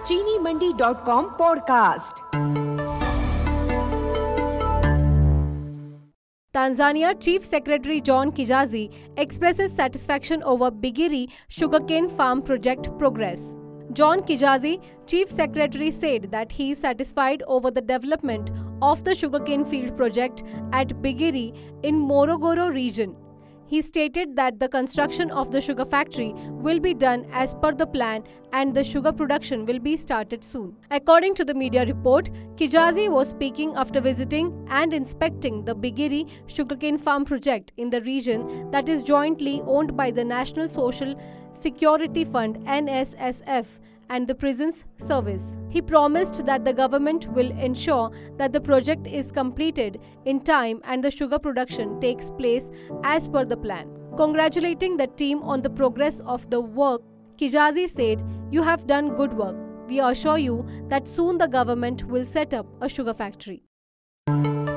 चीनीमंडी.com podcast. Tanzania Chief Secretary John Kijazi expresses satisfaction over Bigiri sugarcane farm project progress. John Kijazi, Chief Secretary, said that he is satisfied over the development of the sugarcane field project at Bigiri in Morogoro region. He stated that the construction of the sugar factory will be done as per the plan and the sugar production will be started soon. According to the media report, Kijazi was speaking after visiting and inspecting the Bigiri sugarcane farm project in the region that is jointly owned by the National Social Security Fund (NSSF) and the Prisons Service. He promised that the government will ensure that the project is completed in time and the sugar production takes place as per the plan. Congratulating the team on the progress of the work, Kijazi said, "You have done good work. We assure you that soon the government will set up a sugar factory."